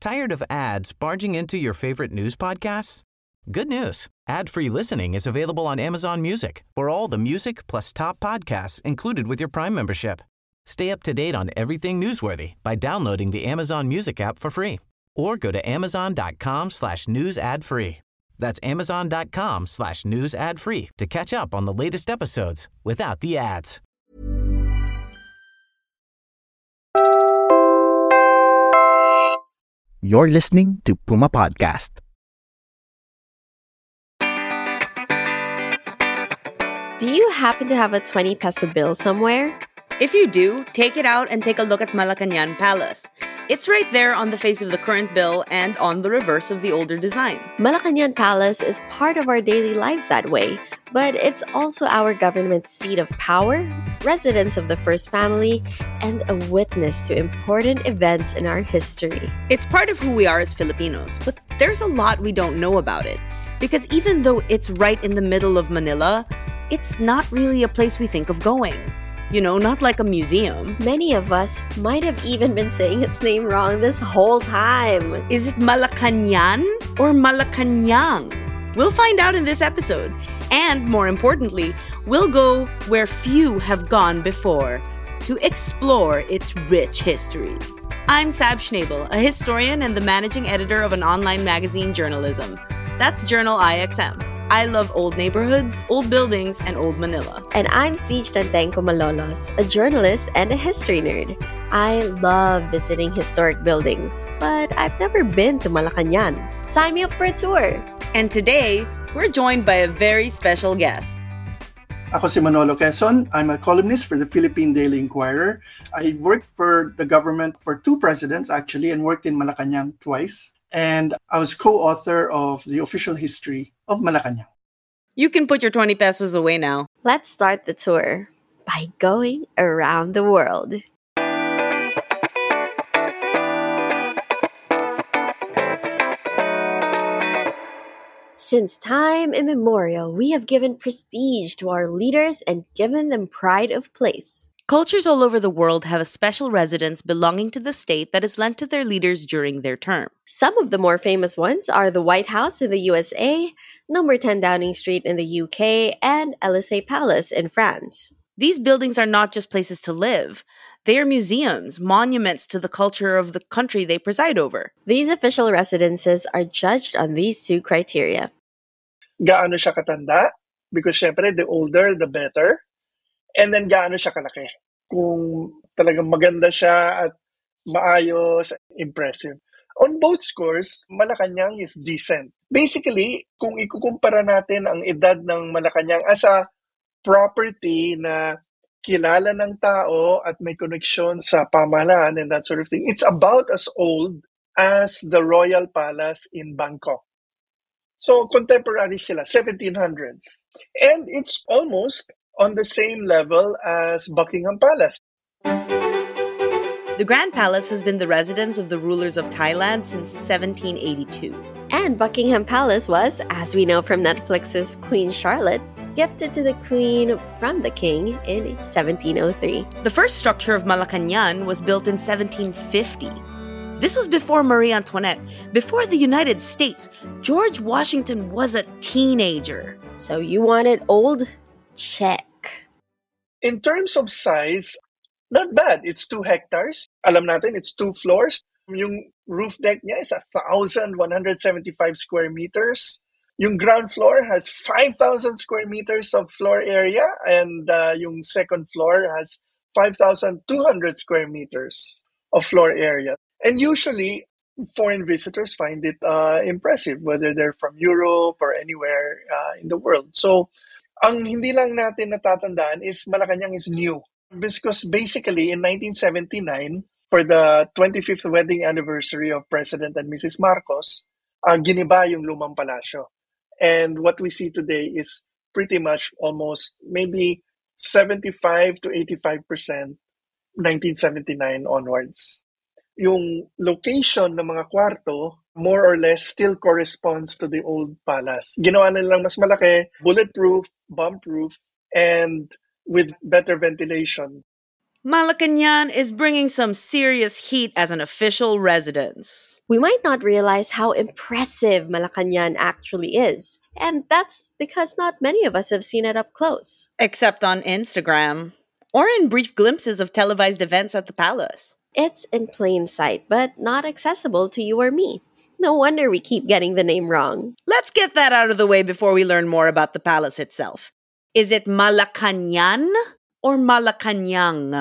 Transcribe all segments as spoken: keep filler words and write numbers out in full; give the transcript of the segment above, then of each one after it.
Tired of ads barging into your favorite news podcasts? Good news. Ad-free listening is available on Amazon Music for all the music plus top podcasts included with your Prime membership. Stay up to date on everything newsworthy by downloading the Amazon Music app for free or go to amazon.com slash news ad free. That's amazon.com slash news ad free to catch up on the latest episodes without the ads. You're listening to Puma Podcast. Do you happen to have a twenty peso bill somewhere? If you do, take it out and take a look at Malacañang Palace. It's right there on the face of the current bill and on the reverse of the older design. Malacañang Palace is part of our daily lives that way, but it's also our government's seat of power, residence of the first family, and a witness to important events in our history. It's part of who we are as Filipinos, but there's a lot we don't know about it. Because even though it's right in the middle of Manila, it's not really a place we think of going. You know, not like a museum. Many of us might have even been saying its name wrong this whole time. Is it Malacañang or Malacañang? We'll find out in this episode. And more importantly, we'll go where few have gone before to explore its rich history. I'm Sab Schnabel, a historian and the managing editor of an online magazine, Journalism. That's Journal I X M. I love old neighborhoods, old buildings, and old Manila. And I'm Siege Tantenco Malolos, a journalist and a history nerd. I love visiting historic buildings, but I've never been to Malacañang. Sign me up for a tour. And today, we're joined by a very special guest. Ako si Manolo Quezon. I'm a columnist for the Philippine Daily Inquirer. I worked for the government for two presidents, actually, and worked in Malacañang twice. And I was co-author of the official history of Malacañang. You can put your twenty pesos away now. Let's start the tour by going around the world. Since time immemorial, we have given prestige to our leaders and given them pride of place. Cultures all over the world have a special residence belonging to the state that is lent to their leaders during their term. Some of the more famous ones are the White House in the U S A, number ten Downing Street in the U K, and Élysée Palace in France. These buildings are not just places to live. They are museums, monuments to the culture of the country they preside over. These official residences are judged on these two criteria. Gaano siya katanda? Because syempre, the older, the better. And then gaano siya kalaki? Kung talagang maganda siya at maayos, impressive. On both scores, Malacañang is decent. Basically, kung ikukumpara natin ang edad ng Malacañang as a property na kilala ng tao at may connection sa pamahalaan and that sort of thing, it's about as old as the Royal Palace in Bangkok. So, contemporary sila, seventeen hundreds. And it's almost on the same level as Buckingham Palace. The Grand Palace has been the residence of the rulers of Thailand since seventeen eighty-two. And Buckingham Palace was, as we know from Netflix's Queen Charlotte, gifted to the Queen from the King in seventeen oh three. The first structure of Malacañang was built in seventeen fifty. This was before Marie Antoinette. Before the United States, George Washington was a teenager. So you want it old? Check. In terms of size, not bad. It's two hectares. Alam natin, it's two floors. Yung roof deck niya is one thousand one hundred seventy-five square meters. Yung ground floor has five thousand square meters of floor area, and uh, yung second floor has five thousand two hundred square meters of floor area. And usually, foreign visitors find it uh, impressive, whether they're from Europe or anywhere uh, in the world. So, ang hindi lang natin natatandaan is Malacañang is new. Because basically, in nineteen seventy-nine, for the twenty-fifth wedding anniversary of President and Missus Marcos, uh, giniba yung lumang palasyo. And what we see today is pretty much almost maybe seventy-five to eighty-five percent nineteen seventy-nine onwards. Yung location ng mga kwarto, more or less still corresponds to the old palace. Ginawa na lang mas malaki, bulletproof, bomb-proof, and with better ventilation. Malacanang is bringing some serious heat as an official residence. We might not realize how impressive Malacanang actually is, and that's because not many of us have seen it up close. Except on Instagram, or in brief glimpses of televised events at the palace. It's in plain sight, but not accessible to you or me. No wonder we keep getting the name wrong. Let's get that out of the way before we learn more about the palace itself. Is it Malacanang or Malacanang?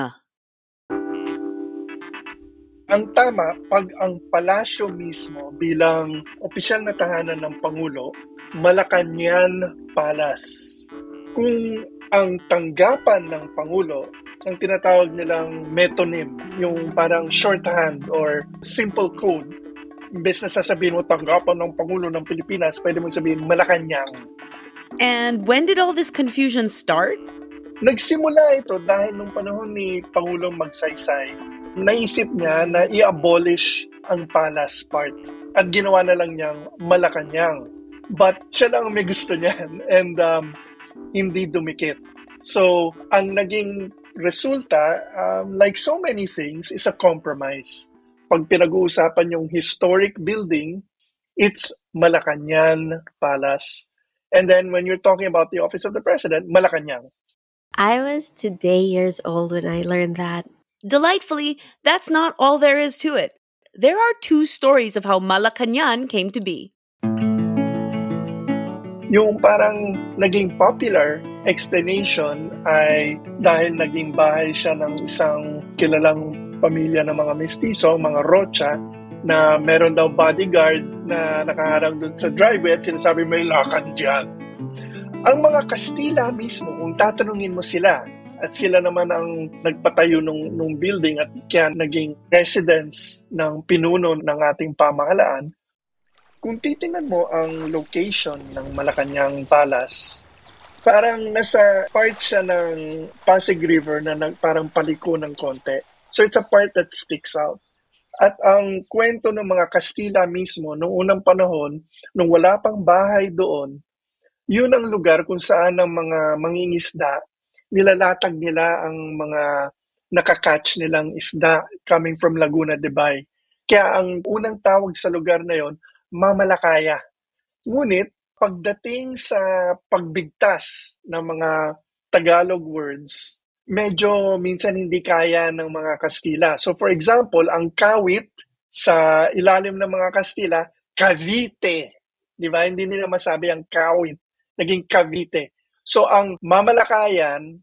Ang tama, pag ang palasyo mismo bilang opisyal na tahanan ng Pangulo, Malacanang Palace. Kung ang tanggapan ng Pangulo, ang tinatawag nilang metonym, yung parang shorthand or simple code, imbes na sasabihin mo tanggapan ng Pangulo ng Pilipinas, pwede mo sabihin Malacanang. And when did all this confusion start? Nagsimula ito dahil nung panahon ni Pangulong Magsaysay, naisip niya na i-abolish ang palace part at ginawa na lang niyang Malacanang. But siya lang may gusto niyan and um, hindi dumikit. So, ang naging resulta, um, like so many things, is a compromise. Pag pinag-uusapan yung historic building, it's Malacanang Palace. And then when you're talking about the Office of the President, Malacanang. I was today years old when I learned that. Delightfully, that's not all there is to it. There are two stories of how Malacanang came to be. Yung parang naging popular explanation ay dahil naging bahay siya ng isang kilalang pamilya ng mga mestizo, mga Rocha, na meron daw bodyguard na nakaharang dun sa driveway at sinasabi may lakad dyan. Ang mga Kastila mismo, kung tatanungin mo sila, at sila naman ang nagpatayo nung, nung building at kaya naging residence ng pinuno ng ating pamahalaan, kung titingnan mo ang location ng Malacanang Palace, parang nasa part siya ng Pasig River na nag, parang paliko ng konti. So it's a part that sticks out. At ang kwento ng mga Kastila mismo, noong unang panahon, nung wala pang bahay doon, yun ang lugar kung saan ang mga mangingisda, nilalatag nila ang mga nakakatch nilang isda coming from Laguna de Bay. Kaya ang unang tawag sa lugar na yon, Mamalakaya. Ngunit, pagdating sa pagbigtas ng mga Tagalog words, medyo minsan hindi kaya ng mga Kastila. So for example, ang kawit sa ilalim ng mga Kastila, Cavite. Di ba? Hindi nila masabi ang kawit. Naging Cavite. So ang Mamalakayan,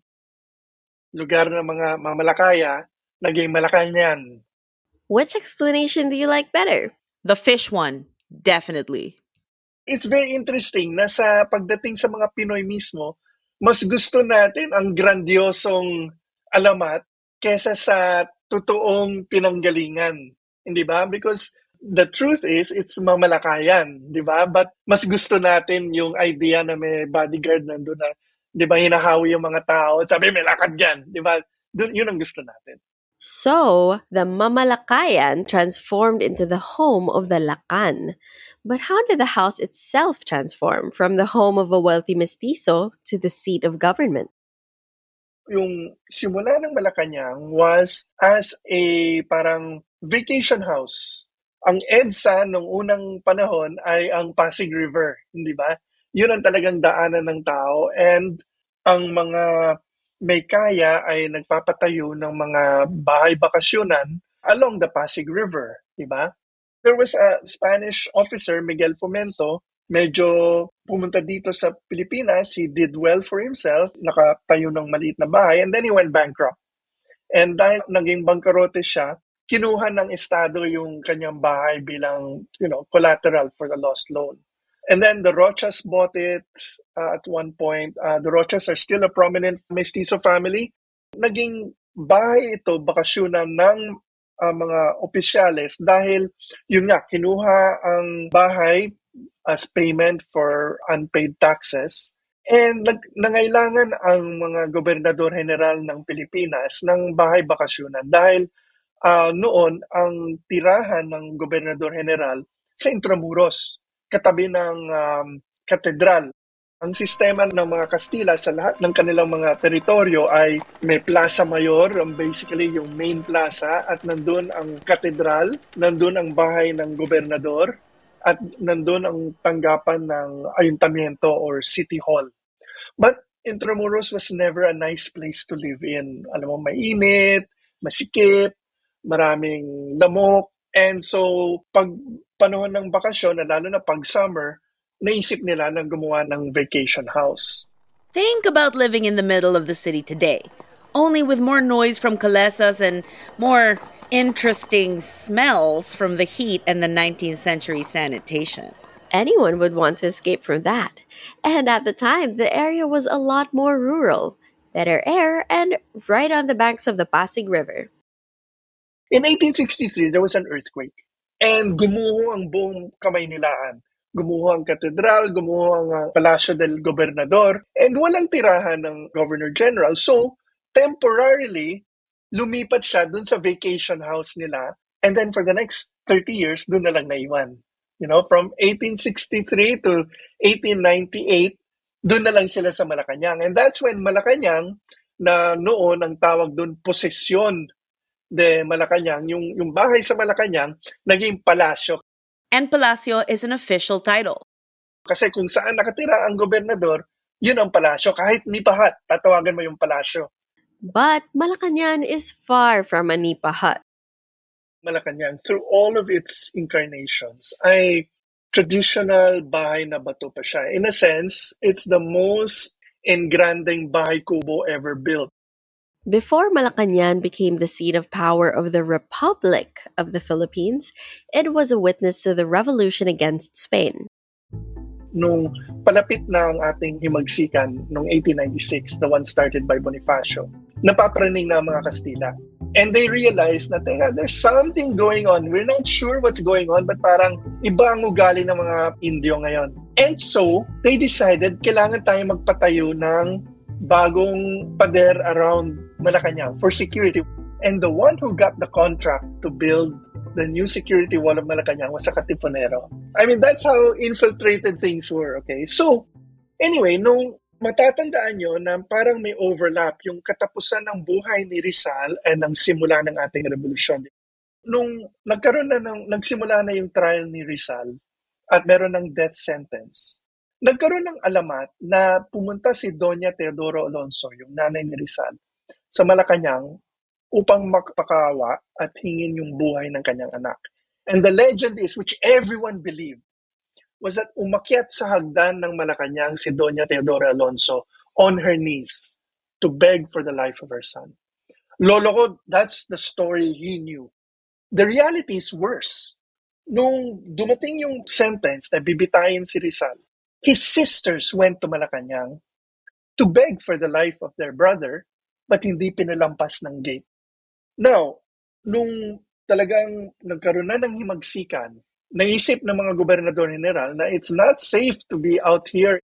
lugar ng mga Mamalakaya, naging Malacanang. Which explanation do you like better? The fish one, definitely. It's very interesting na sa pagdating sa mga Pinoy mismo, mas gusto natin ang grandiosong alamat kesa sa totoong pinanggalingan. Hindi ba? Because the truth is, it's Mamalakayan. Di ba? But mas gusto natin yung idea na may bodyguard nandun na, di ba, hinahawi yung mga tao at sabi, may lakad dyan. Di ba? Dun, yun ang gusto natin. So, the Mamalakayan transformed into the home of the Lakan. But how did the house itself transform from the home of a wealthy mestizo to the seat of government? Yung simula ng Malacanang was as a parang vacation house. Ang EDSA nung unang panahon ay ang Pasig River, hindi ba? Yun ang talagang daanan ng tao and ang mga may kaya ay nagpapatayo ng mga bahay bakasyonan along the Pasig River, di ba? There was a Spanish officer, Miguel Fomento, medyo pumunta dito sa Pilipinas, he did well for himself, nakatayo ng maliit na bahay, and then he went bankrupt. And dahil naging bangkarote siya, kinuha ng Estado yung kanyang bahay bilang, you know, collateral for the lost loan. And then the Rochas bought it uh, at one point. Uh, the Rochas are still a prominent mestizo family. Naging bahay ito, bakasyonan ng uh, mga opisyales dahil yun nga, kinuha ang bahay as payment for unpaid taxes. And nag- nangailangan ang mga gobernador general ng Pilipinas ng bahay bakasyonan dahil uh, noon ang tirahan ng gobernador general sa Intramuros, katabi ng um, katedral. Ang sistema ng mga Kastila sa lahat ng kanilang mga teritoryo ay may Plaza Mayor, um, basically yung main plaza, at nandun ang katedral, nandun ang bahay ng gobernador, at nandun ang tanggapan ng ayuntamiento or city hall. But Intramuros was never a nice place to live in. Alam mo, mainit, masikip, maraming lamok, and so pag panahon ng bakasyon, lalo na pag summer, naisip nila na gumawa ng vacation house. Think about living in the middle of the city today, only with more noise from calesas and more interesting smells from the heat and the nineteenth century sanitation. Anyone would want to escape from that. And at the time, the area was a lot more rural, better air, and right on the banks of the Pasig River. In eighteen sixty-three, there was an earthquake. And gumuho ang buong Kamaynilaan. Gumuho ang katedral, gumuho ang uh, Palasyo del Gobernador, and walang tirahan ng Governor General. So, temporarily, lumipat siya dun sa vacation house nila, and then for the next thirty years, dun na lang naiwan. You know, from eighteen sixty-three to eighteen ninety-eight, dun na lang sila sa Malacanang. And that's when Malacanang, na noon ang tawag dun, posesyon de Malacanang, yung, yung bahay sa Malacanang, naging palasyo. And Palacio is an official title. Kasi kung saan nakatira ang gobernador, yun ang palasyo. Kahit nipahat, tatawagan mo yung palasyo. But Malacanang is far from a nipa hut. Malacanang, through all of its incarnations, ay traditional bahay na bato pa siya. In a sense, it's the most engranding bahay kubo ever built. Before Malacanang became the seat of power of the Republic of the Philippines, it was a witness to the revolution against Spain. Nung palapit na ang ating himagsikan noong eighteen ninety-six, the one started by Bonifacio, napapraning na ang mga Kastila. And they realized na, teka, there's something going on. We're not sure what's going on, but parang iba ang ugali ng mga Indio ngayon. And so, they decided, kailangan tayo magpatayo ng bagong pader around Malacanang for security. And the one who got the contract to build the new security wall of Malacanang was a Katipunero. I mean, that's how infiltrated things were, okay? So, anyway, nung matatandaan nyo na parang may overlap yung katapusan ng buhay ni Rizal and ang simula ng ating revolusyon. Nung nagkaroon na ng, nagsimula na yung trial ni Rizal at meron ng death sentence, nagkaroon ng alamat na pumunta si Doña Teodoro Alonso, yung nanay ni Rizal, sa Malacanang upang magpakawa at hingin yung buhay ng kanyang anak. And the legend is, which everyone believed, was that umakyat sa hagdan ng Malacanang si Doña Teodoro Alonso on her knees to beg for the life of her son. Lolo ko, that's the story he knew. The reality is worse. Nung dumating yung sentence na bibitayin si Rizal, his sisters went to Malacanang to beg for the life of their brother, but hindi pinalampas ng gate. Now, nung talagang nagkaroon na ng himagsikan, naisip ng mga gobernador general na it's not safe to be out here.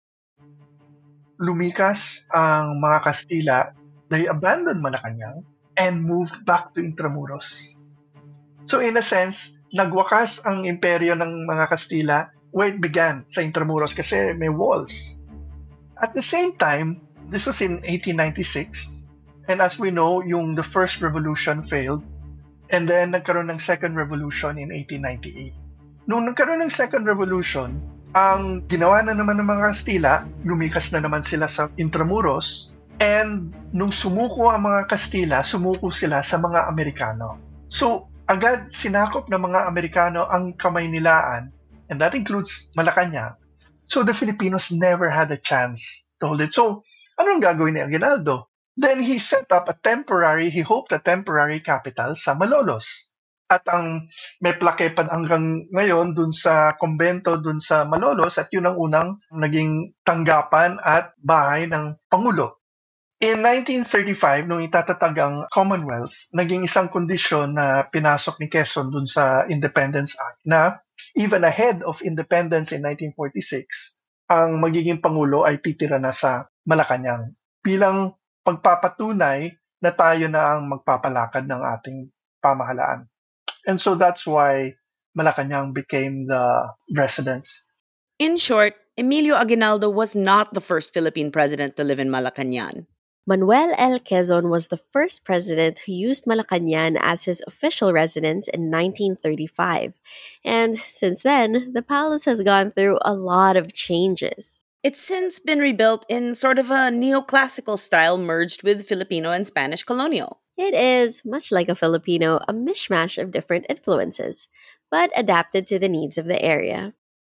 Lumikas ang mga Kastila, they abandoned Malacanang and moved back to Intramuros. So in a sense, nagwakas ang imperyo ng mga Kastila where it began, sa Intramuros, kasi may walls. At the same time, this was in eighteen ninety-six, and as we know, yung the first revolution failed, and then nagkaroon ng second revolution in eighteen ninety-eight. Nung nagkaroon ng second revolution, ang ginawa na naman ng mga Kastila, lumikas na naman sila sa Intramuros, and nung sumuko ang mga Kastila, sumuko sila sa mga Amerikano. So, agad sinakop ng mga Amerikano ang Kamaynilaan, and that includes Malacanang. So, the Filipinos never had a chance to hold it. So, anong gagawin ni Aguinaldo? Then he set up a temporary, he hoped a temporary capital sa Malolos. At ang may plaque pa hanggang ngayon dun sa kumbento dun sa Malolos, at yun ang unang naging tanggapan at bahay ng Pangulo. In nineteen thirty-five, nung itatatag ang Commonwealth, naging isang kondisyon na pinasok ni Quezon dun sa Independence Act na even ahead of independence in nineteen forty-six, ang magiging Pangulo ay titira na sa Malacanang bilang pagpapatunay na tayo na ang magpapalakad ng ating pamahalaan. And so that's why Malacanang became the residence. In short, Emilio Aguinaldo was not the first Philippine president to live in Malacañang. Manuel L. Quezon was the first president who used Malacañang as his official residence in nineteen thirty-five. And since then, the palace has gone through a lot of changes. It's since been rebuilt in sort of a neoclassical style merged with Filipino and Spanish colonial. It is, much like a Filipino, a mishmash of different influences, but adapted to the needs of the area.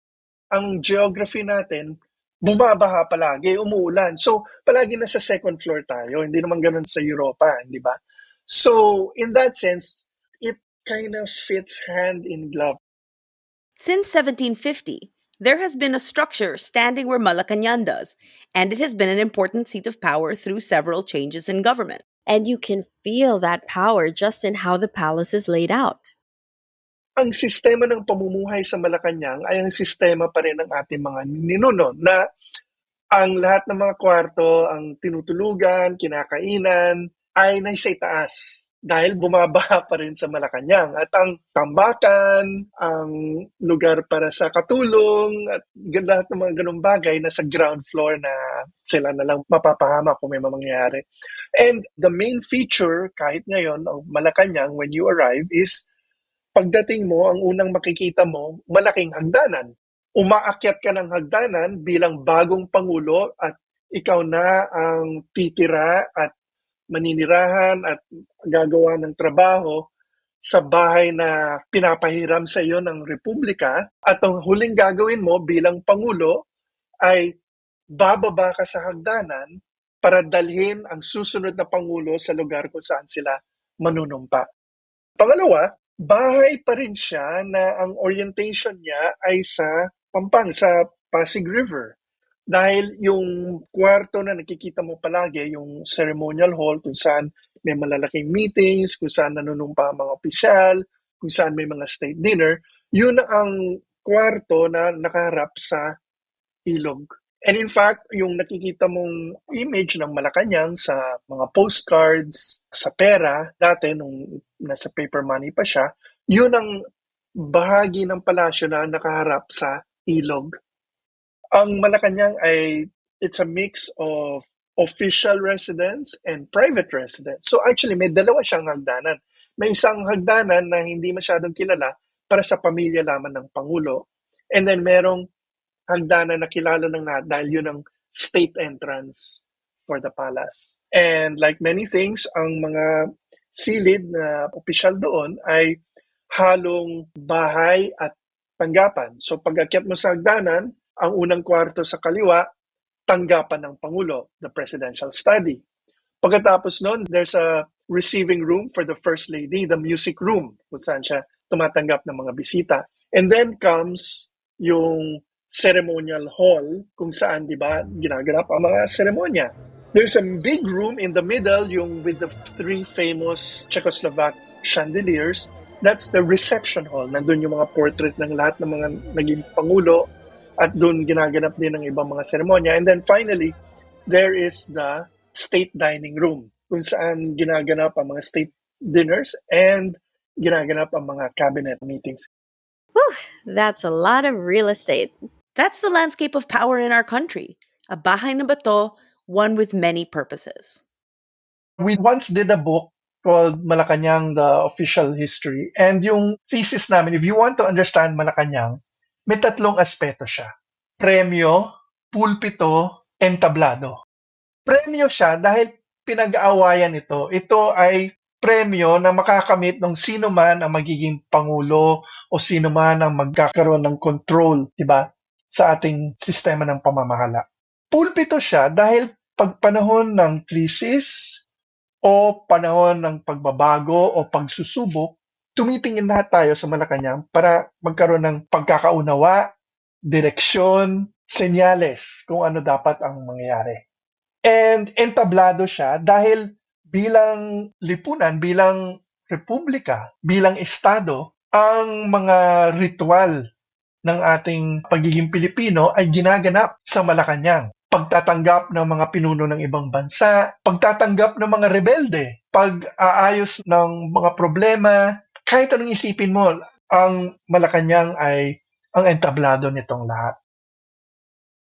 Ang geography natin, bumabaha palagi, umuulan. So, palagi nasa second floor tayo. Hindi naman ganun sa Europa, hindi ba? So, in that sense, it kind of fits hand in glove. Since seventeen fifty, there has been a structure standing where Malacañang does, and it has been an important seat of power through several changes in government. And you can feel that power just in how the palace is laid out. Ang sistema ng pamumuhay sa Malacañang ay ang sistema pa rin ng ating mga ninuno na ang lahat ng mga kwarto, ang tinutulugan, kinakainan, ay nasa itaas dahil bumabaha pa rin sa Malacañang. At ang tambakan, ang lugar para sa katulong, at lahat ng mga ganung bagay nasa ground floor na sila na lang mapapahama kung may mangyayari. And the main feature, kahit ngayon, of Malacañang when you arrive is pagdating mo, ang unang makikita mo, malaking hagdanan. Umaakyat ka ng hagdanan bilang bagong pangulo at ikaw na ang titira at maninirahan at gagawa ng trabaho sa bahay na pinapahiram sa iyo ng Republika. At ang huling gagawin mo bilang pangulo ay bababa ka sa hagdanan para dalhin ang susunod na pangulo sa lugar kung saan sila manunumpa. Pangalawa, bahay pa rin siya na ang orientation niya ay sa Pampang, sa Pasig River. Dahil yung kwarto na nakikita mo palagi, yung ceremonial hall kung saan may malalaking meetings, kung saan nanunumpa ang mga opisyal, kung saan may mga state dinner, yun ang kwarto na nakaharap sa ilog. And in fact, yung nakikita mong image ng Malacañang sa mga postcards, sa pera, dati nung nasa paper money pa siya, yun ang bahagi ng palasyo na nakaharap sa ilog. Ang Malacañang ay, it's a mix of official residence and private residence. So actually, may dalawa siyang hagdanan. May isang hagdanan na hindi masyadong kilala para sa pamilya lamang ng Pangulo. And then merong hagdanan na kilala ng lahat dahil yun ang state entrance for the palace. And like many things, ang mga silid na opisyal doon ay halong bahay at tanggapan. So pag-akyat mo sa hagdanan, ang unang kwarto sa kaliwa, tanggapan ng Pangulo, the presidential study. Pagkatapos nun, there's a receiving room for the First Lady, the music room, kung saan siya tumatanggap ng mga bisita. And then comes yung ceremonial hall, kung saan, di ba, ginaganap ang mga seremonya. There's a big room in the middle, yung with the three famous Czechoslovak chandeliers. That's the reception hall. Nandun yung mga portrait ng lahat ng mga naging Pangulo, at doon ginaganap din ng ibang mga seremonya. And then finally, there is the state dining room kung saan ginaganap ang mga state dinners and ginaganap ang mga cabinet meetings. Whew, that's a lot of real estate. That's the landscape of power in our country. A bahay na bato, one with many purposes. We once did a book called Malacañang, the Official History. And yung thesis namin, if you want to understand Malacañang, may tatlong aspeto siya. Premyo, pulpito, entablado. Premyo siya dahil pinag-aawayan ito. Ito ay premyo na makakamit ng sino man ang magiging pangulo o sino man ang magkakaroon ng control, diba, sa ating sistema ng pamamahala. Pulpito siya dahil pag panahon ng krisis o panahon ng pagbabago o pagsusubok, tumitingin lahat tayo sa Malacañang para magkaroon ng pagkakaunawa, direksyon, senyales kung ano dapat ang mangyayari. And entablado siya dahil bilang lipunan, bilang republika, bilang estado, ang mga ritual ng ating pagiging Pilipino ay ginaganap sa Malacañang. Pagtatanggap ng mga pinuno ng ibang bansa, pagtatanggap ng mga rebelde, pag-aayos ng mga problema. Kahit anong isipin mo, ang Malacañang ay ang entablado nitong lahat.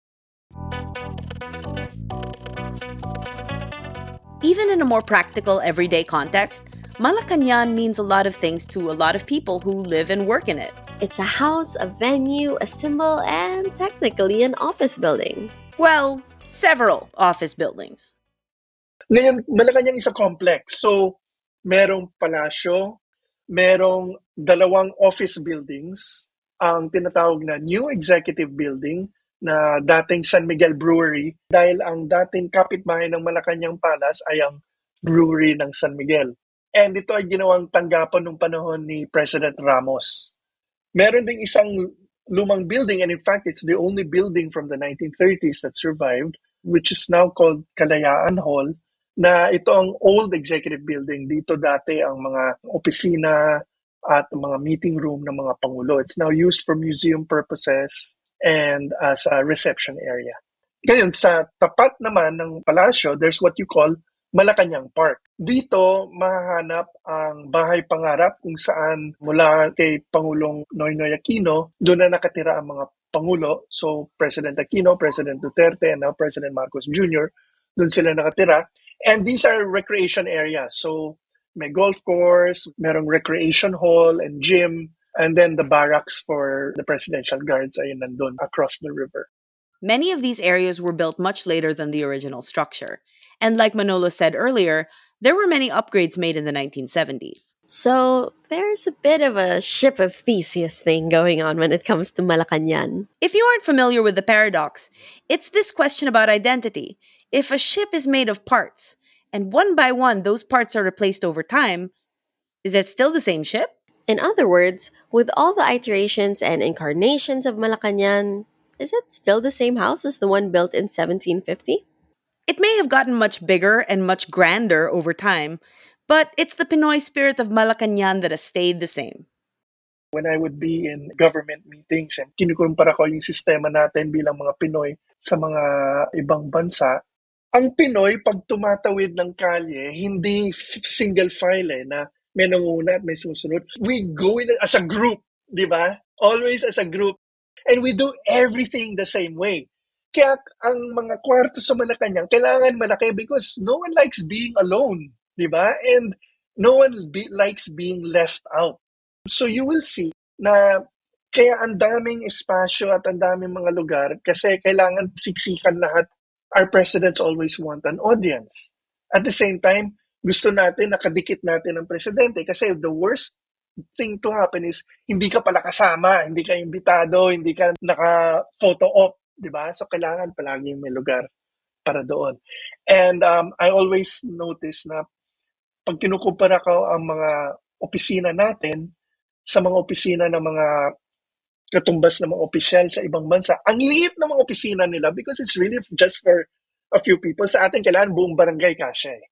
Even in a more practical, everyday context, Malacañang means a lot of things to a lot of people who live and work in it. It's a house, a venue, a symbol, and technically an office building. Well, several office buildings. Ngayon, Malacañang is a complex. So, merong palasyo, merong dalawang office buildings, ang tinatawag na New Executive Building na dating San Miguel Brewery dahil ang dating kapitbahay ng Malacañang Palace ay ang brewery ng San Miguel. And ito ay ginawang tanggapan nung panahon ni President Ramos. Meron ding isang lumang building, and in fact, it's the only building from the nineteen thirties that survived, which is now called Kalayaan Hall, na ito ang old executive building. Dito dati ang mga opisina at mga meeting room ng mga pangulo. It's now used for museum purposes and as a reception area. Ngayon, sa tapat naman ng palasyo, there's what you call Malacañang Park. Dito, mahahanap ang bahay pangarap kung saan mula kay Pangulong Noynoy Aquino, doon na nakatira ang mga pangulo. So, President Aquino, President Duterte, and now President Marcos Junior, doon sila nakatira. And these are recreation areas. So, may golf course, merong recreation hall and gym, and then the barracks for the presidential guards ay nandun across the river. Many of these areas were built much later than the original structure. And like Manolo said earlier, there were many upgrades made in the nineteen seventies. So, there's a bit of a ship of Theseus thing going on when it comes to Malacañang. If you aren't familiar with the paradox, it's this question about identity. If a ship is made of parts, and one by one those parts are replaced over time, is it still the same ship? In other words, with all the iterations and incarnations of Malacañang, is it still the same house as the one built in seventeen fifty? It may have gotten much bigger and much grander over time, but it's the Pinoy spirit of Malacañang that has stayed the same. When I would be in government meetings and kinukumpara ko yung sistema natin bilang mga Pinoy sa mga ibang bansa, ang Pinoy, pag tumatawid ng kalye, hindi single file eh, na may nanguna at may susunod. We go in as a group, di ba? Always as a group. And we do everything the same way. Kaya ang mga kwarto sa Malacañang, kailangan malaki because no one likes being alone, di ba? And no one be, likes being left out. So you will see na kaya ang daming espasyo at ang daming mga lugar kasi kailangan siksikan lahat. Our presidents always want an audience. At the same time, gusto natin nakadikit natin ang presidente kasi the worst thing to happen is hindi ka pala kasama, hindi ka imbitado, hindi ka naka-photo op. Diba? So, kailangan palaging may lugar para doon. And um, I always notice na pag kinukumpara ko ang mga opisina natin sa mga opisina ng mga katumbas ng mga opisyal sa ibang bansa, ang liit ng mga opisina nila because it's really just for a few people. Sa atin, kailangan buong barangay kasya eh.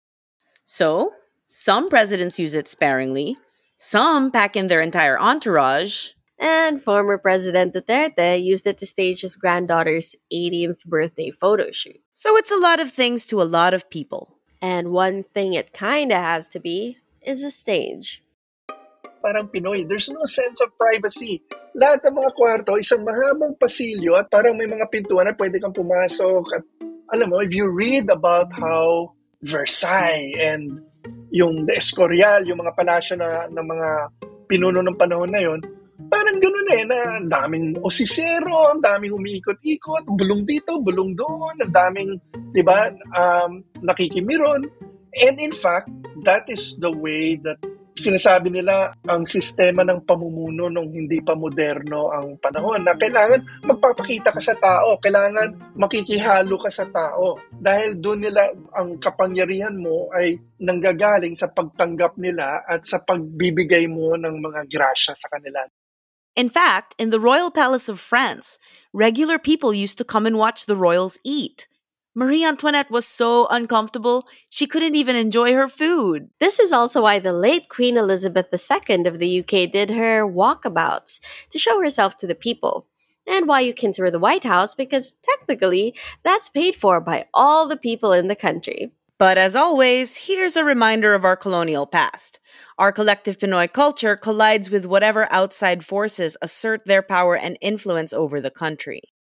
So, some presidents use it sparingly, some pack in their entire entourage, and former President Duterte used it to stage his granddaughter's eighteenth birthday photo shoot. So it's a lot of things to a lot of people. And one thing it kinda has to be is a stage. Parang Pinoy, there's no sense of privacy. Lahat ng mga kwarto, isang mahabang pasilyo at parang may mga pintuan na pwede kang pumasok. At alam mo, if you read about how Versailles and yung the Escorial, yung mga palasyo na, ng mga pinuno ng panahon na yon, parang ganun eh, na ang daming osisero, ang daming umiikot-ikot, bulong dito, bulong doon, ang daming, di ba, um, nakikimiron. And in fact, that is the way that sinasabi nila ang sistema ng pamumuno nung hindi pa moderno ang panahon na kailangan magpapakita ka sa tao, kailangan makikihalo ka sa tao dahil doon nila ang kapangyarihan mo ay nanggagaling sa pagtanggap nila at sa pagbibigay mo ng mga grasya sa kanila. In fact, in the Royal Palace of France, regular people used to come and watch the royals eat. Marie Antoinette was so uncomfortable, she couldn't even enjoy her food. This is also why the late Queen Elizabeth the Second of the U K did her walkabouts to show herself to the people. And why you can tour the White House because technically that's paid for by all the people in the country. But as always, here's a reminder of our colonial past. Our collective Pinoy culture collides with whatever outside forces assert their power and influence over the country.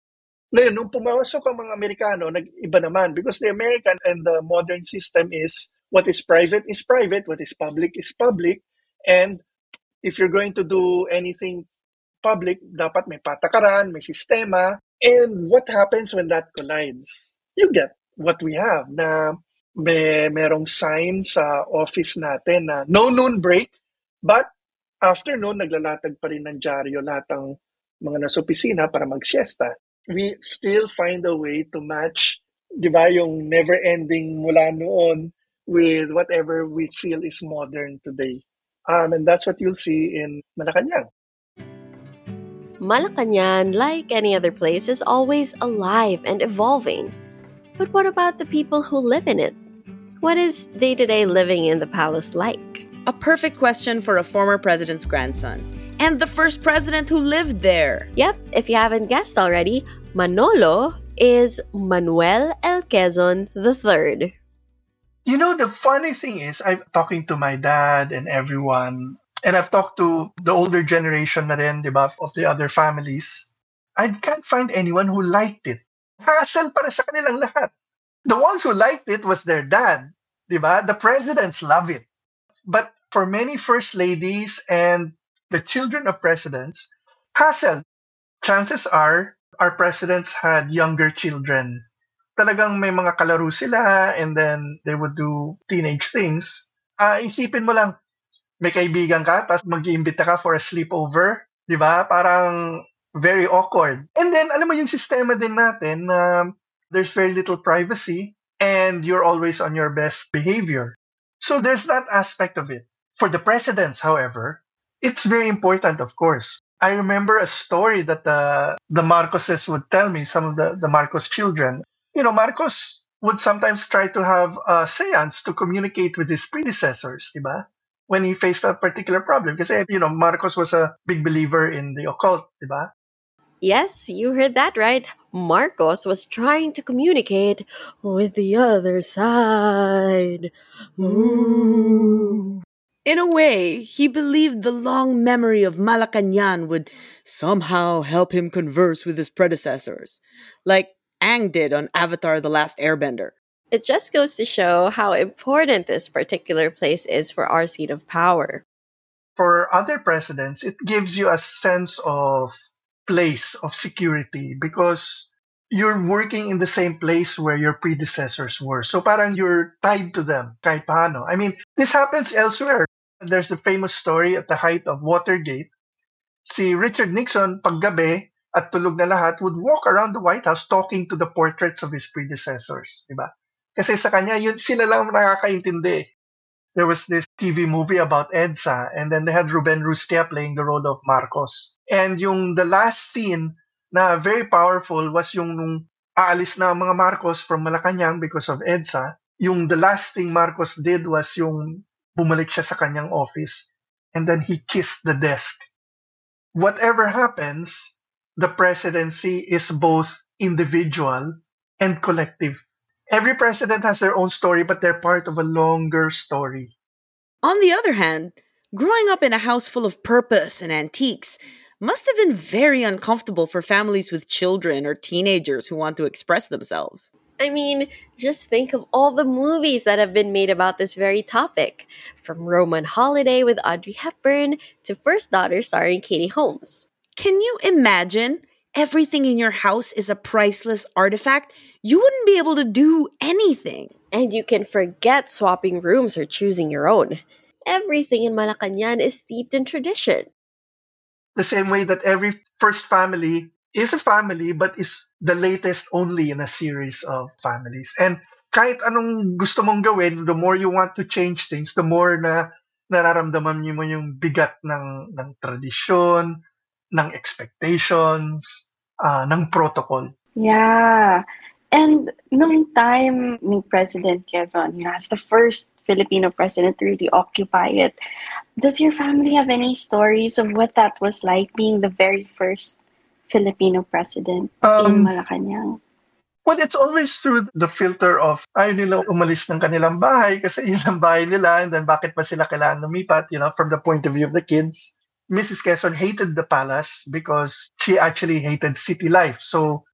Ngayon, nung pumasok ang mga Amerikano, nag-iba naman because the American and the modern system is what is private is private, what is public is public, and if you're going to do anything public, dapat may patakaran, may sistema, and what happens when that collides? You get what we have na may merong sign sa office natin na no noon break, but after noon, naglalatag pa rin ng dyaryo lahat ng mga nasa opisina para mag-siesta. We still find a way to match, di ba, yung never-ending mula noon with whatever we feel is modern today. Um, and that's what you'll see in Malacanang. Malacanang, like any other place, is always alive and evolving. But what about the people who live in it? What is day-to-day living in the palace like? A perfect question for a former president's grandson. And the first president who lived there. Yep, if you haven't guessed already, Manolo is Manuel L. Quezon the third. You know, the funny thing is, I'm talking to my dad and everyone, and I've talked to the older generation na rin, di ba, of the other families. I can't find anyone who liked it. Hassle para sa kanilang lahat. The ones who liked it was their dad, di ba? The presidents love it. But for many first ladies and the children of presidents, hassle. Chances are, our presidents had younger children. Talagang may mga kalaro sila and then they would do teenage things. Uh, isipin mo lang, may kaibigan ka, tapos mag-iimbita ka for a sleepover, di ba? Parang very awkward. And then, alam mo yung sistema din natin na uh, there's very little privacy and you're always on your best behavior. So there's that aspect of it. For the presidents, however, it's very important, of course. I remember a story that the, the Marcoses would tell me, some of the, the Marcos children. You know, Marcos would sometimes try to have a seance to communicate with his predecessors, diba? When he faced a particular problem. Because, you know, Marcos was a big believer in the occult, diba? Yes, you heard that right. Marcos was trying to communicate with the other side. Ooh. In a way, he believed the long memory of Malacanang would somehow help him converse with his predecessors. Like Aang did on Avatar: The Last Airbender. It just goes to show how important this particular place is for our seat of power. For other presidents, it gives you a sense of place, of security, because you're working in the same place where your predecessors were. So parang you're tied to them, kahit paano. I mean, this happens elsewhere. There's the famous story at the height of Watergate. Si Richard Nixon, paggabi, at tulog na lahat, would walk around the White House talking to the portraits of his predecessors. Diba? Kasi sa kanya, yun, sila lang nakakaintindi. There was this T V movie about EDSA, and then they had Ruben Rustia playing the role of Marcos. And yung the last scene na very powerful was yung nung aalis na mga Marcos from Malacanang because of EDSA. Yung the last thing Marcos did was yung bumalik siya sa kanyang office, and then he kissed the desk. Whatever happens, the presidency is both individual and collective. Every president has their own story, but they're part of a longer story. On the other hand, growing up in a house full of purpose and antiques must have been very uncomfortable for families with children or teenagers who want to express themselves. I mean, just think of all the movies that have been made about this very topic, from Roman Holiday with Audrey Hepburn to First Daughter starring Katie Holmes. Can you imagine? Everything in your house is a priceless artifact. You wouldn't be able to do anything. And you can forget swapping rooms or choosing your own. Everything in Malacanang is steeped in tradition. The same way that every first family is a family but is the latest only in a series of families. And kahit anong gusto mong gawin, the more you want to change things, the more na nararamdaman mo yung bigat ng, ng tradisyon, ng expectations, uh, ng protocol. Yeah. And nung time ni President Quezon, you know, as the first Filipino president to really occupy it, does your family have any stories of what that was like, being the very first Filipino president um, in Malacanang? Well, it's always through the filter of ayaw nila umalis ng kanilang bahay kasi yun ang bahay nila, and then bakit pa sila kailangan lumipat, you know, from the point of view of the kids. Missus Quezon hated the palace because she actually hated city life. So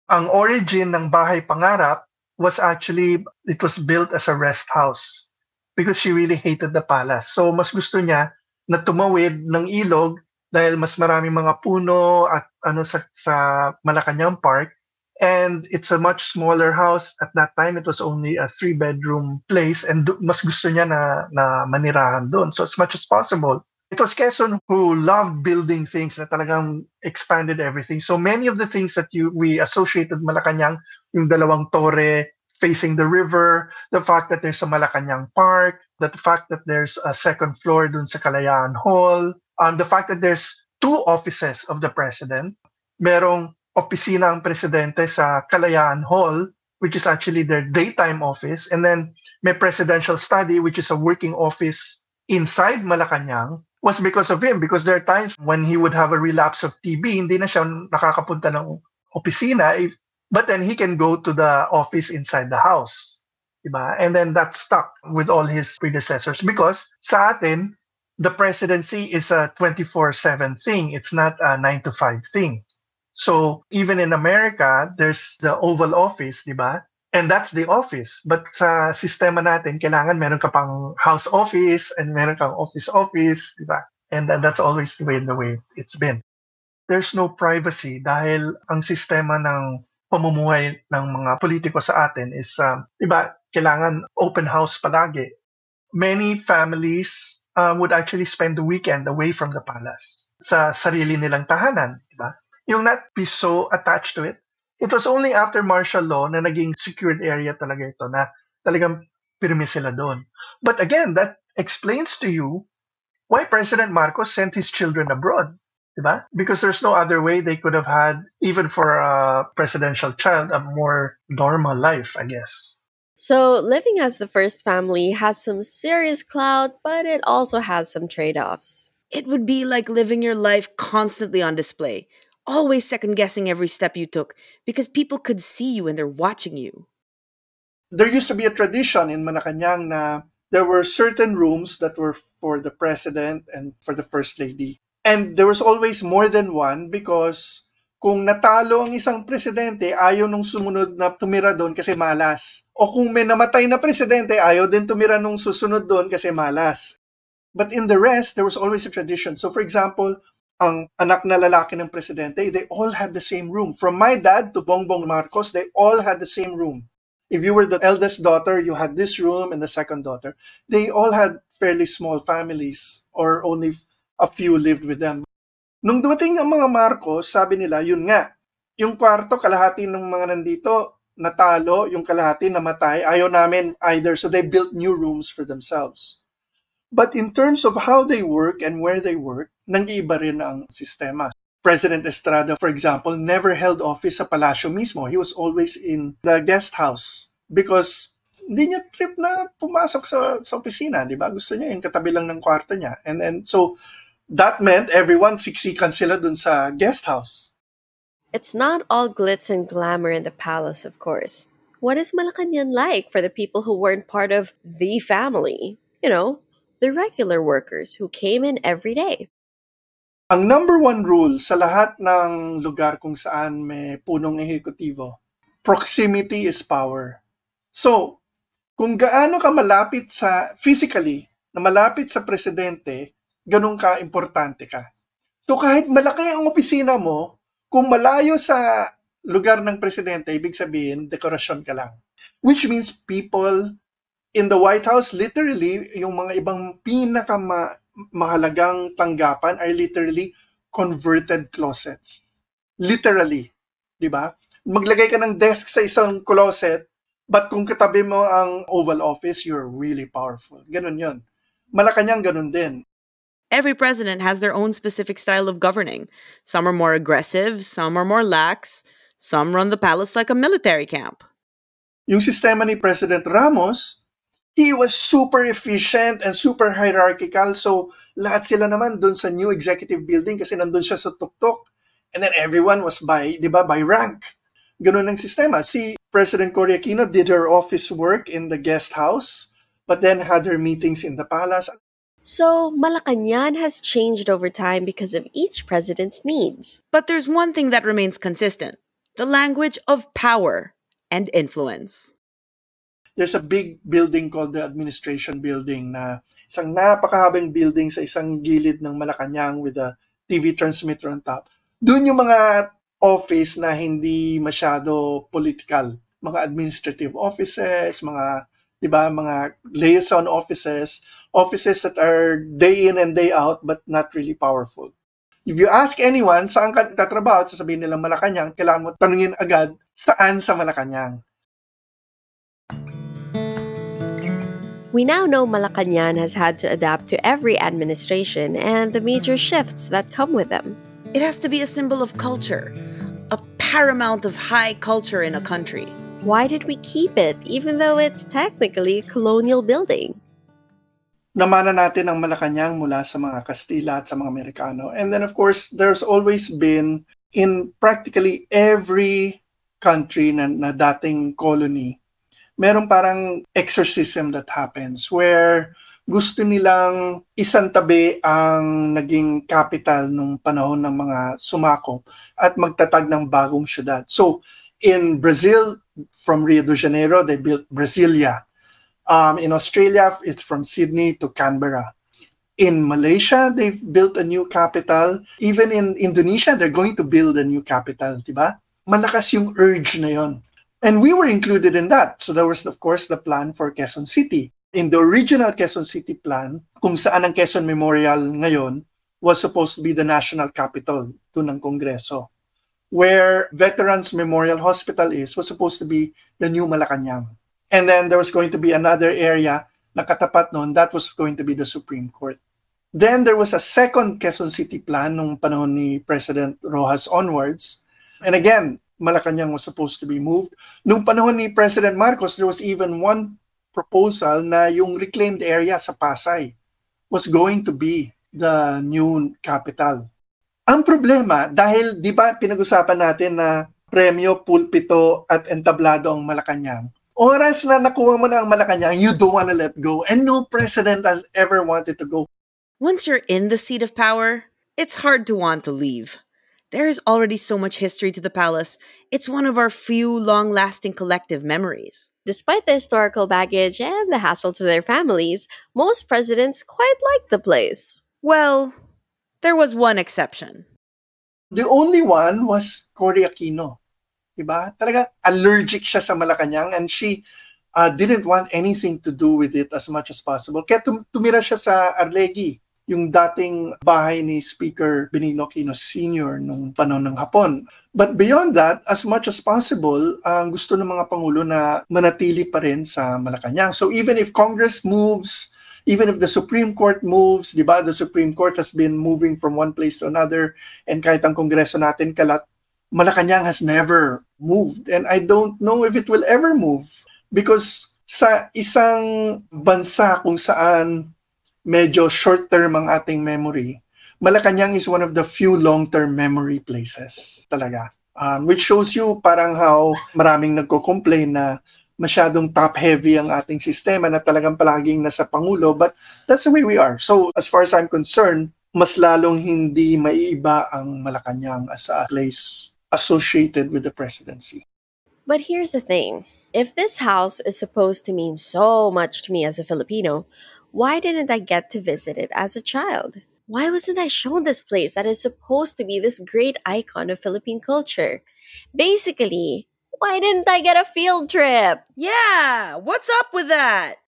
Ang origin ng Bahay Pangarap was actually, it was built as a rest house because she really hated the palace. So mas gusto niya na tumawid ng ilog dahil mas maraming mga puno at ano sa, sa Malacanang Park. And it's a much smaller house. At that time, it was only a three-bedroom place and do- mas gusto niya na, na manirahan doon. So as much as possible. It was Quezon who loved building things na talagang expanded everything. So many of the things that you we associated Malacanang, yung dalawang torre facing the river, the fact that there's a Malacanang Park, the fact that there's a second floor dun sa Kalayaan Hall, um, the fact that there's two offices of the president. Merong opisina ang presidente sa Kalayaan Hall, which is actually their daytime office, and then may presidential study, which is a working office inside Malacanang, was because of him. Because there are times when he would have a relapse of T B, hindi na siya nakakapunta ng opisina, if, but then he can go to the office inside the house. Diba? And then that stuck with all his predecessors. Because sa atin, the presidency is a twenty-four seven thing. It's not a nine to five thing. So even in America, there's the Oval Office, di ba? And that's the office. But sa sistema natin, kailangan meron ka pang house office and meron kang office office, di ba? And, and that's always the way, the way it's been. There's no privacy dahil ang sistema ng pamumuhay ng mga politiko sa atin is, um, di ba, kailangan open house palagi. Many families um, would actually spend the weekend away from the palace sa sarili nilang tahanan, di ba? Yung not be so attached to it. It was only after martial law na naging secured area talaga ito na talagang pirmi sila doon. But again, that explains to you why President Marcos sent his children abroad. Diba? Because there's no other way they could have had, even for a presidential child, a more normal life, I guess. So, living as the first family has some serious clout, but it also has some trade-offs. It would be like living your life constantly on display. Always second-guessing every step you took because people could see you and they're watching you. There used to be a tradition in Malacanang na there were certain rooms that were for the president and for the first lady. And there was always more than one because kung natalo ang isang presidente, ayaw nung sumunod na tumira doon kasi malas. O kung may namatay na presidente, ayaw din tumira nung susunod doon kasi malas. But in the rest, there was always a tradition. So for example, ang anak na lalaki ng presidente, they all had the same room. From my dad to Bongbong Marcos, they all had the same room. If you were the eldest daughter, you had this room, and the second daughter. They all had fairly small families or only a few lived with them. Nung dumating ang mga Marcos, sabi nila, yun nga, yung kwarto, kalahati ng mga nandito, natalo, yung kalahati namatay, ayaw namin either. So they built new rooms for themselves. But in terms of how they work and where they work, nang-iiba rin ang sistema. President Estrada, for example, never held office sa palasyo mismo. He was always in the guest house because hindi niya trip na pumasok sa, sa opisina, di ba? Gusto niya yung katabi lang ng kwarto niya. And then, so, that meant everyone siksikan sila dun sa guest house. It's not all glitz and glamour in the palace, of course. What is Malacanang like for the people who weren't part of the family? You know, the regular workers who came in every day. Ang number one rule sa lahat ng lugar kung saan may punong ehekutibo, proximity is power. So, kung gaano ka malapit sa, physically, na malapit sa presidente, ganun ka importante ka. So kahit malaki ang opisina mo, kung malayo sa lugar ng presidente, ibig sabihin, dekorasyon ka lang. Which means people in the White House, literally, yung mga ibang pinakamahalagang tanggapan are literally converted closets. Literally. Di ba? Maglagay ka ng desk sa isang closet, but kung katabi mo ang Oval Office, you're really powerful. Ganun yun. Malacanang ganun din. Every president has their own specific style of governing. Some are more aggressive, some are more lax, some run the palace like a military camp. Yung sistema ni President Ramos, he was super efficient and super hierarchical. So, lahat sila naman dun sa new executive building kasi nandun siya sa tuktok. And then everyone was by, di ba, by rank. Ganun ang sistema. Si President Cory Aquino did her office work in the guest house, but then had her meetings in the palace. So, Malacanang has changed over time because of each president's needs. But there's one thing that remains consistent. the language of power and influence. There's a big building called the Administration Building na isang napakahabang building sa isang gilid ng Malacanang with a T V transmitter on top. Doon yung mga office na hindi masyado political, mga administrative offices, mga, di ba, mga liaison offices, offices that are day in and day out but not really powerful. If you ask anyone saan ka tatrabaho, sasabihin nilang Malacanang, kailangan mo tanungin agad saan sa Malacanang. We now know Malacanang has had to adapt to every administration and the major shifts that come with them. It has to be a symbol of culture, a paramount of high culture in a country. Why did we keep it, even though it's technically a colonial building? Namana natin ang Malacanang mula sa mga Kastila at sa mga Amerikano. And then of course, there's always been in practically every country na, na dating colony, meron parang exorcism that happens where gusto nilang isantabi ang naging capital nung panahon ng mga sumakop at magtatag ng bagong syudad. So, in Brazil, from Rio de Janeiro, they built Brasilia. Um, in Australia, it's from Sydney to Canberra. In Malaysia, they've built a new capital. Even in Indonesia, they're going to build a new capital, diba? Malakas yung urge na yon. And we were included in that. So there was, of course, the plan for Quezon City. In the original Quezon City plan, kung saan ang Quezon Memorial ngayon was supposed to be the national capital doon ng Kongreso. Where Veterans Memorial Hospital is was supposed to be the new Malacanang. And then there was going to be another area na katapat noon, that was going to be the Supreme Court. Then there was a second Quezon City plan nung panahon ni President Rojas onwards. And again, Malacanang was supposed to be moved. Nung panahon ni President Marcos, there was even one proposal na yung reclaimed area sa Pasay was going to be the new capital. Ang problema, dahil di ba pinag-usapan natin na premyo, pulpito at entablado ang Malacanang, oras na nakuha mo na ang Malacanang, you don't want to let go. And no president has ever wanted to go. Once you're in the seat of power, it's hard to want to leave. There is already so much history to the palace. It's one of our few long-lasting collective memories. Despite the historical baggage and the hassle to their families, most presidents quite liked the place. Well, there was one exception. The only one was Cory Aquino. Diba? Talaga allergic siya sa Malacanang and she uh, didn't want anything to do with it as much as possible. Kaya tum- tumira siya sa Arlegui, yung dating bahay ni Speaker Benigno Aquino Senior nung panahon ng Hapon. But beyond that, as much as possible, ang uh, gusto ng mga Pangulo na manatili pa rin sa Malacanang. So even if Congress moves, even if the Supreme Court moves, di ba, the Supreme Court has been moving from one place to another, and kahit ang Kongreso natin kalat, Malacanang has never moved. And I don't know if it will ever move. Because sa isang bansa kung saan medyo short-term ang ating memory, Malacanang is one of the few long-term memory places talaga. Um, which shows you parang how maraming nagko-complain na masyadong top-heavy ang ating sistema na talagang palaging nasa Pangulo, but that's the way we are. So as far as I'm concerned, mas lalong hindi maiiba ang Malacanang as a place associated with the presidency. But here's the thing. If this house is supposed to mean so much to me as a Filipino, why didn't I get to visit it as a child? Why wasn't I shown this place that is supposed to be this great icon of Philippine culture? Basically, why didn't I get a field trip? Yeah, what's up with that?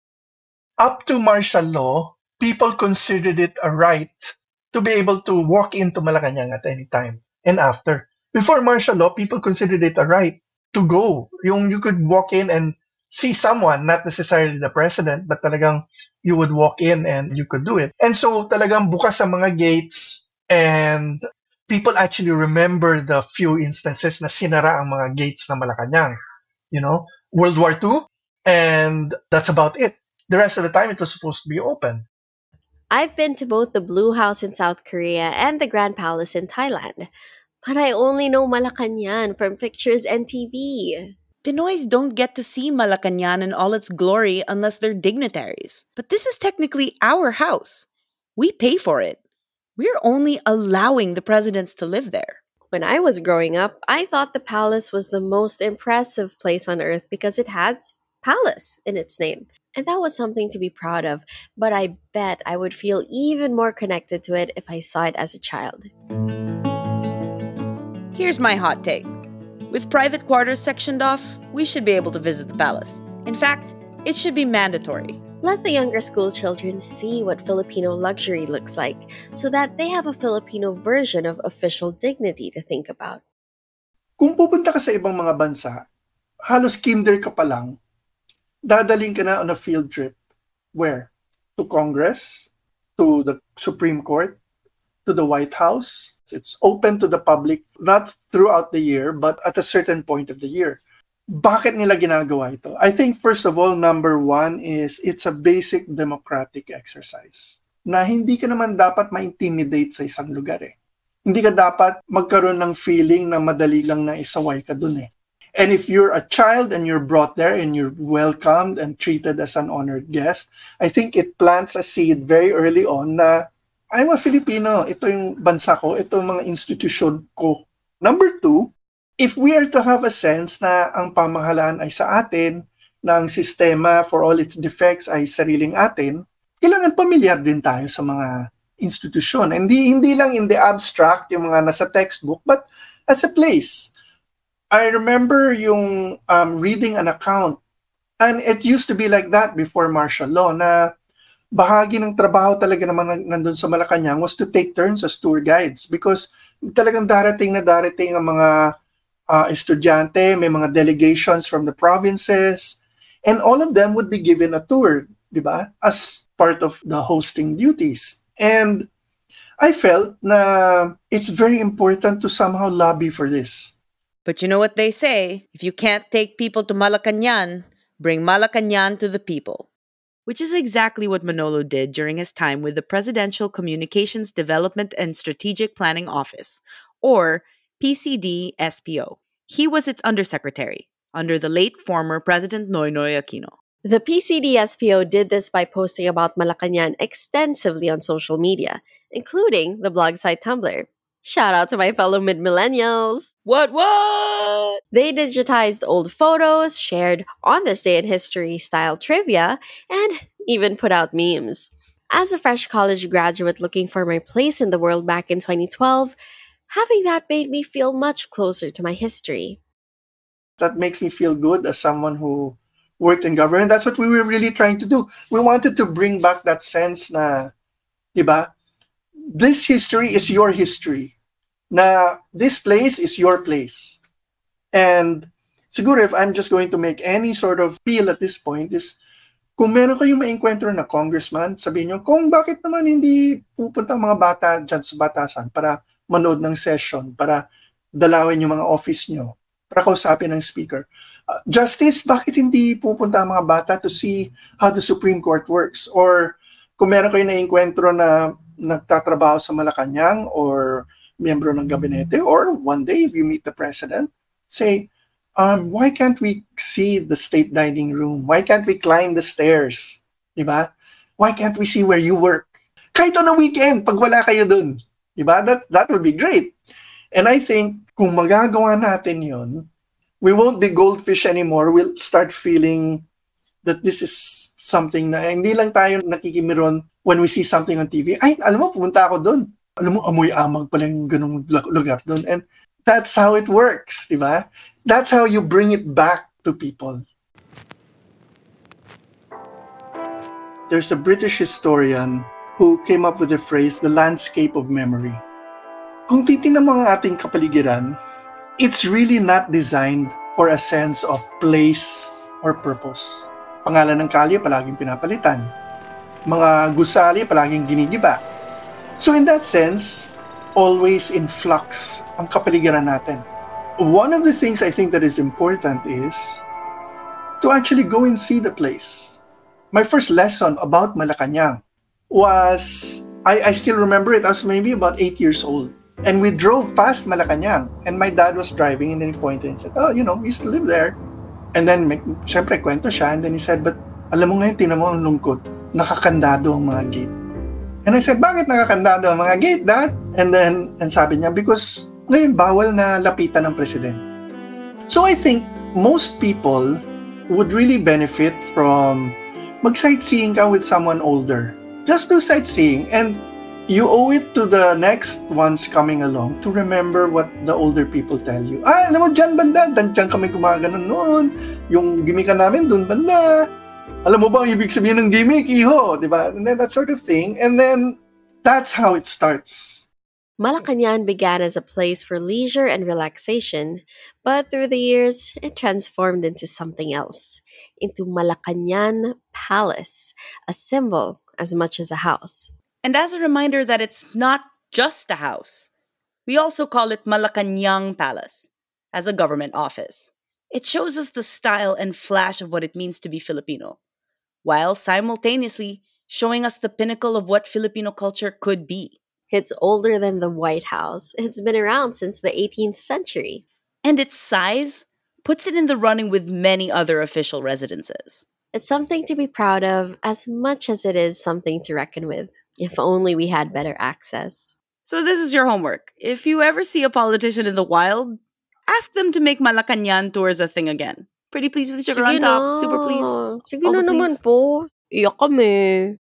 Up to martial law, people considered it a right to be able to walk into Malacanang at any time and after. Before martial law, people considered it a right to go. Yung you could walk in and see someone, not necessarily the president, but talagang you would walk in and you could do it. And so talagang bukas ang mga gates, and people actually remember the few instances na sinara ang mga gates ng Malacanang. You know, World War Two, and that's about it. The rest of the time, it was supposed to be open. I've been to both the Blue House in South Korea and the Grand Palace in Thailand, but I only know Malacanang from pictures and T V. Pinoys don't get to see Malacanang in all its glory unless they're dignitaries. But this is technically our house. We pay for it. We're only allowing the presidents to live there. When I was growing up, I thought the palace was the most impressive place on earth because it has palace in its name. And that was something to be proud of, but I bet I would feel even more connected to it if I saw it as a child. Here's my hot take. With private quarters sectioned off, we should be able to visit the palace. In fact, it should be mandatory. Let the younger school children see what Filipino luxury looks like so that they have a Filipino version of official dignity to think about. Kung pupunta ka sa ibang mga bansa, halos kinder ka pa lang, dadaling ka na on a field trip. Where? To Congress, to the Supreme Court, to the White House. It's open to the public, not throughout the year, but at a certain point of the year. Bakit nila ginagawa ito? I think first of all, number one is it's a basic democratic exercise na hindi ka naman dapat ma-intimidate sa isang lugar eh. Hindi ka dapat magkaroon ng feeling na madali lang na isaway ka dun eh. And if you're a child and you're brought there and you're welcomed and treated as an honored guest, I think it plants a seed very early on na I'm a Filipino, ito yung bansa ko, ito yung mga institusyon ko. Number two, if we are to have a sense na ang pamahalaan ay sa atin, na ang sistema for all its defects ay sariling atin, kailangan pamilyar din tayo sa mga institusyon. Hindi, hindi lang in the abstract, yung mga nasa textbook, but as a place. I remember yung um, reading an account, and it used to be like that before martial law, na bahagi ng trabaho talaga naman nandun sa Malacanang was to take turns as tour guides because talagang darating na darating ang mga Uh, estudyante, may mga delegations from the provinces, and all of them would be given a tour, di ba? As part of the hosting duties. And I felt na it's very important to somehow lobby for this. But you know what they say, if you can't take people to Malacanang, bring Malacanang to the people. Which is exactly what Manolo did during his time with the Presidential Communications Development and Strategic Planning Office, or P C D S P O. He was its undersecretary, under the late former President Noynoy Aquino. The P C D S P O did this by posting about Malacanang extensively on social media, including the blog site Tumblr. Shout out to my fellow mid-millennials! What, what? They digitized old photos, shared on this day in history style trivia, and even put out memes. As a fresh college graduate looking for my place in the world back in twenty twelve, having that made me feel much closer to my history. That makes me feel good as someone who worked in government. That's what we were really trying to do. We wanted to bring back that sense na, di ba, this history is your history. Na this place is your place. And siguro if I'm just going to make any sort of appeal at this point is, kung meron kayong maengkwentro na congressman, sabihin nyo, kung bakit naman hindi pupunta ang mga bata dyan sa batasan para manood ng session, para dalawin yung mga office nyo, para kausapin ng speaker. Uh, Justice, bakit hindi pupunta ang mga bata to see how the Supreme Court works? Or kung meron kayo na-enkwentro na nagtatrabaho sa Malacanang or miyembro ng gabinete, or one day if you meet the president, say, um, why can't we see the state dining room? Why can't we climb the stairs? Diba? Why can't we see where you work? Kahit on a weekend, pag wala kayo dun. Diba? That, that would be great. And I think kung magagawa natin yun, we won't be goldfish anymore. We'll start feeling that this is something na hindi lang tayo nakikimiron when we see something on T V. Ay, alam mo, pumunta ako doon. Alam mo, amoy amag pala yung ganung lugar doon. And that's how it works, diba? That's how you bring it back to people. There's a British historian who came up with the phrase, the landscape of memory. Kung titingnan mo ang ating kapaligiran, it's really not designed for a sense of place or purpose. Pangalan ng kalye palaging pinapalitan. Mga gusali palaging ginigiba. So in that sense, always in flux ang kapaligiran natin. One of the things I think that is important is to actually go and see the place. My first lesson about Malacanang was, I, I still remember it, I was maybe about eight years old. And we drove past Malacanang, and my dad was driving, and then he pointed and said, oh, you know, we used to live there. And then, may, syempre, kwento siya, and then he said, but alam mo ngayon, tingnan mo ang lungkot, nakakandado ang mga gate. And I said, bakit nakakandado ang mga gate, Dad? And then, and sabi niya, because Ngayon, bawal na lapitan ng presidente. So I think most people would really benefit from mag-sightseeing ka with someone older. Just do sightseeing, and you owe it to the next ones coming along to remember what the older people tell you. Ah, alam mo, dyan banda, dyan kami gumaganon noon. Yung gimmickan namin, dun banda. Alam mo ba ang ibig sabihin ng gimmick, iho? Diba? And then that sort of thing. And then, that's how it starts. Malacañang began as a place for leisure and relaxation, but through the years, it transformed into something else, into Malacañang Palace, a symbol as much as a house. And as a reminder that it's not just a house, we also call it Malacañang Palace, as a government office. It shows us the style and flash of what it means to be Filipino, while simultaneously showing us the pinnacle of what Filipino culture could be. It's older than the White House. It's been around since the eighteenth century. And its size puts it in the running with many other official residences. It's something to be proud of as much as it is something to reckon with. If only we had better access. So this is your homework. If you ever see a politician in the wild, ask them to make Malacañang tours a thing again. Pretty please with sugar Sige on top. na. Super please. Sige All na the naman please. po. Iyak kami.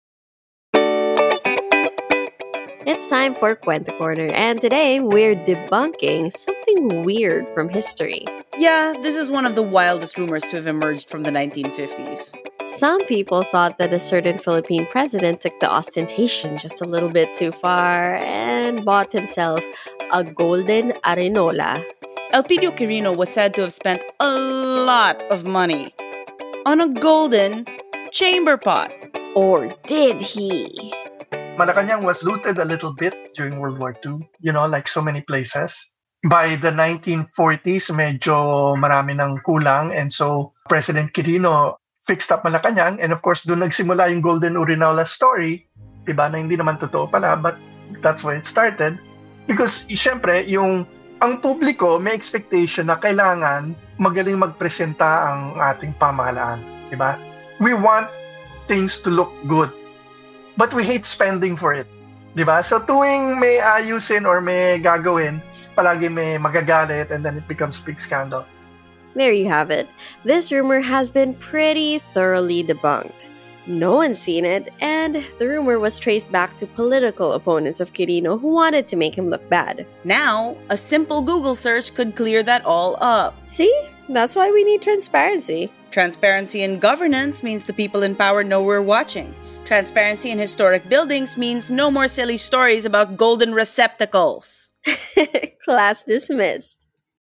It's time for Kwento Corner, and today we're debunking something weird from history. Yeah, this is one of the wildest rumors to have emerged from the nineteen fifties. Some people thought that a certain Philippine president took the ostentation just a little bit too far and bought himself a golden arenola. Elpidio Quirino was said to have spent a lot of money on a golden chamber pot. Or did he? Malacañang was looted a little bit during World War Two, you know, like so many places. By the nineteen forties, medyo marami ng kulang, and so President Quirino fixed up Malacañang, and of course, doon nagsimula yung Golden Urinola story, diba, na hindi naman totoo pala, but that's where it started. Because, syempre, yung ang publiko may expectation na kailangan magaling magpresenta ang ating pamahalaan, diba? We want things to look good, but we hate spending for it. Diba? So tuwing may ayusin or may gagawin, palagi may magagalit, and then it becomes a big scandal. There you have it. This rumor has been pretty thoroughly debunked. No one's seen it, and the rumor was traced back to political opponents of Quirino who wanted to make him look bad. Now, a simple Google search could clear that all up. See? That's why we need transparency. Transparency in governance means the people in power know we're watching. Transparency in historic buildings means no more silly stories about golden receptacles. Class dismissed.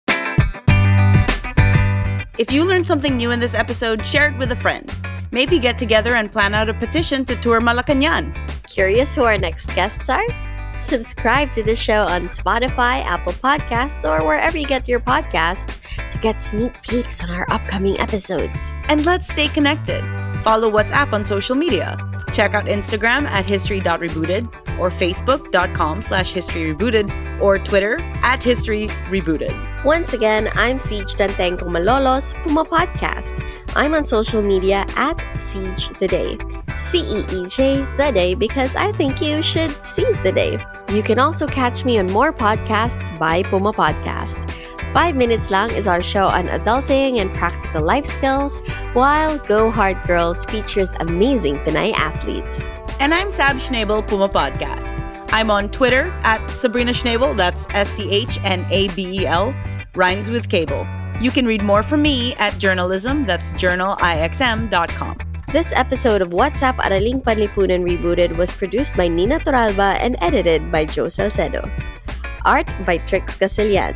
If you learned something new in this episode, share it with a friend. Maybe get together and plan out a petition to tour Malacañang. Curious who our next guests are? Subscribe to this show on Spotify, Apple Podcasts, or wherever you get your podcasts to get sneak peeks on our upcoming episodes. And let's stay connected. Follow WhatsApp on social media. Check out Instagram at history dot rebooted or facebook.com slash historyrebooted or Twitter at historyrebooted. Once again, I'm Siege Dantengco Malolos, Puma Podcast. I'm on social media at Siege the Day. C E E J the Day, because I think you should seize the day. You can also catch me on more podcasts by Puma Podcast. Five Minutes Lang is our show on adulting and practical life skills, while Go Hard Girls features amazing Pinay athletes. And I'm Sab Schnabel, Puma Podcast. I'm on Twitter at Sabrina Schnabel, that's S C H N A B E L, rhymes with cable. You can read more from me at journalism, that's journal I X M dot com. This episode of WhatsApp Araling Panlipunan Rebooted was produced by Nina Toralba and edited by Joe Salcedo. Art by Trix Casillan.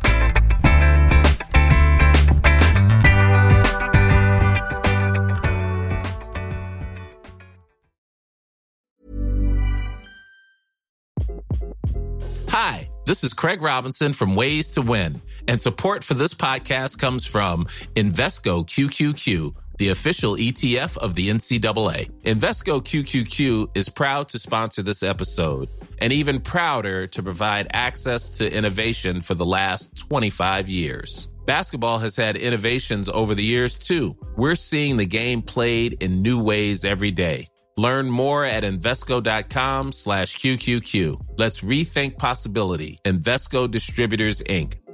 Hi, this is Craig Robinson from Ways to Win, and support for this podcast comes from Invesco Q Q Q, the official E T F of the N C double A. Invesco Q Q Q is proud to sponsor this episode, and even prouder to provide access to innovation for the last twenty-five years. Basketball has had innovations over the years, too. We're seeing the game played in new ways every day. Learn more at Invesco.com slash QQQ. Let's rethink possibility. Invesco Distributors, Incorporated.